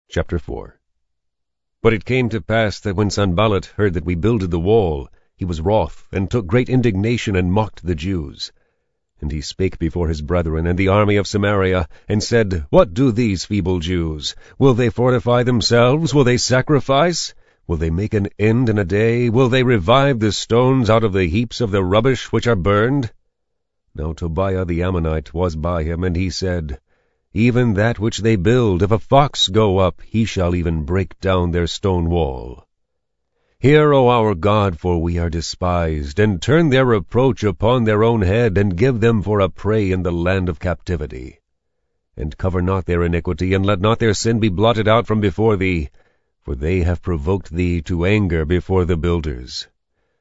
Chapter 4. But it came to pass that when Sanballat heard that we builded the wall, he was wroth, and took great indignation, and mocked the Jews. And he spake before his brethren and the army of Samaria, and said, What do these feeble Jews? Will they fortify themselves? Will they sacrifice? Will they make an end in a day? Will they revive the stones out of the heaps of the rubbish which are burned? Now Tobiah the Ammonite was by him, and he said, Even that which they build, if a fox go up, he shall even break down their stone wall. Hear, O our God, for we are despised, and turn their reproach upon their own head, and give them for a prey in the land of captivity. And cover not their iniquity, and let not their sin be blotted out from before thee, for they have provoked thee to anger before the builders.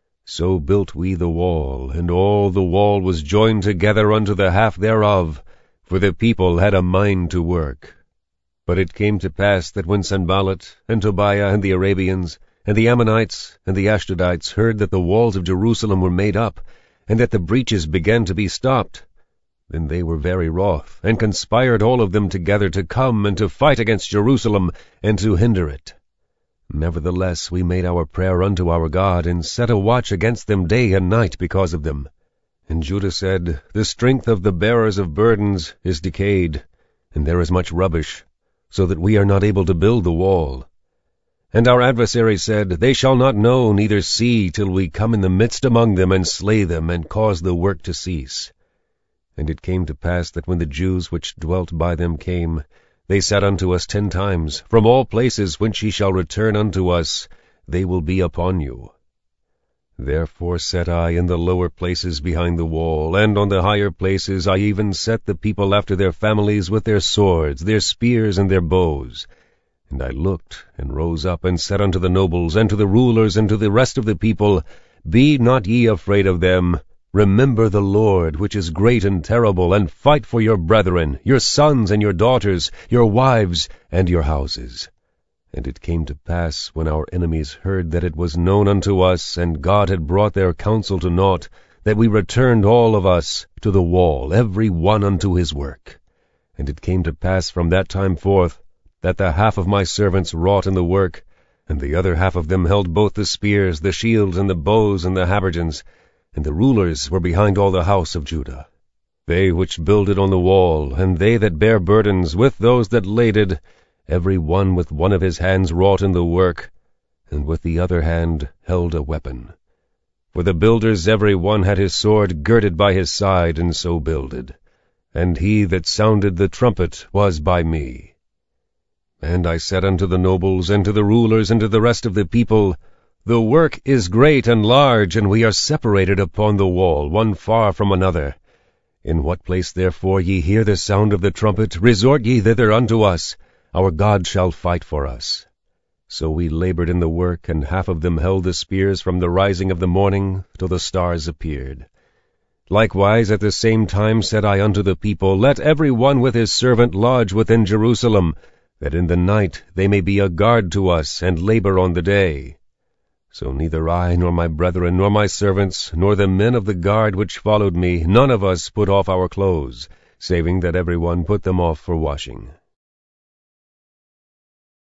So built we the wall, and all the wall was joined together unto the half thereof, for the people had a mind to work. But it came to pass that when Sanballat, and Tobiah, and the Arabians, and the Ammonites, and the Ashdodites heard that the walls of Jerusalem were made up, and that the breaches began to be stopped, then they were very wroth, and conspired all of them together to come and to fight against Jerusalem, and to hinder it. Nevertheless we made our prayer unto our God, and set a watch against them day and night because of them. And Judah said, The strength of the bearers of burdens is decayed, and there is much rubbish, so that we are not able to build the wall. And our adversaries said, They shall not know, neither see, till we come in the midst among them, and slay them, and cause the work to cease. And it came to pass that when the Jews which dwelt by them came, they said unto us 10 times, From all places whence ye shall return unto us, they will be upon you. Therefore set I in the lower places behind the wall, and on the higher places I even set the people after their families with their swords, their spears, and their bows. And I looked, and rose up, and said unto the nobles, and to the rulers, and to the rest of the people, Be not ye afraid of them. Remember the Lord, which is great and terrible, and fight for your brethren, your sons and your daughters, your wives, and your houses. And it came to pass, when our enemies heard that it was known unto us, and God had brought their counsel to naught, that we returned all of us to the wall, every one unto his work. And it came to pass from that time forth, that the half of my servants wrought in the work, and the other half of them held both the spears, the shields, and the bows, and the habergeons, and the rulers were behind all the house of Judah. They which builded on the wall, and they that bare burdens, with those that laded, every one with one of his hands wrought in the work, and with the other hand held a weapon. For the builders every one had his sword girded by his side, and so builded. And he that sounded the trumpet was by me. And I said unto the nobles, and to the rulers, and to the rest of the people, The work is great and large, and we are separated upon the wall, one far from another. In what place therefore ye hear the sound of the trumpet, resort ye thither unto us. Our God shall fight for us. So we labored in the work, and half of them held the spears from the rising of the morning till the stars appeared. Likewise at the same time said I unto the people, Let every one with his servant lodge within Jerusalem, that in the night they may be a guard to us, and labor on the day. So neither I, nor my brethren, nor my servants, nor the men of the guard which followed me, none of us put off our clothes, saving that every one put them off for washing.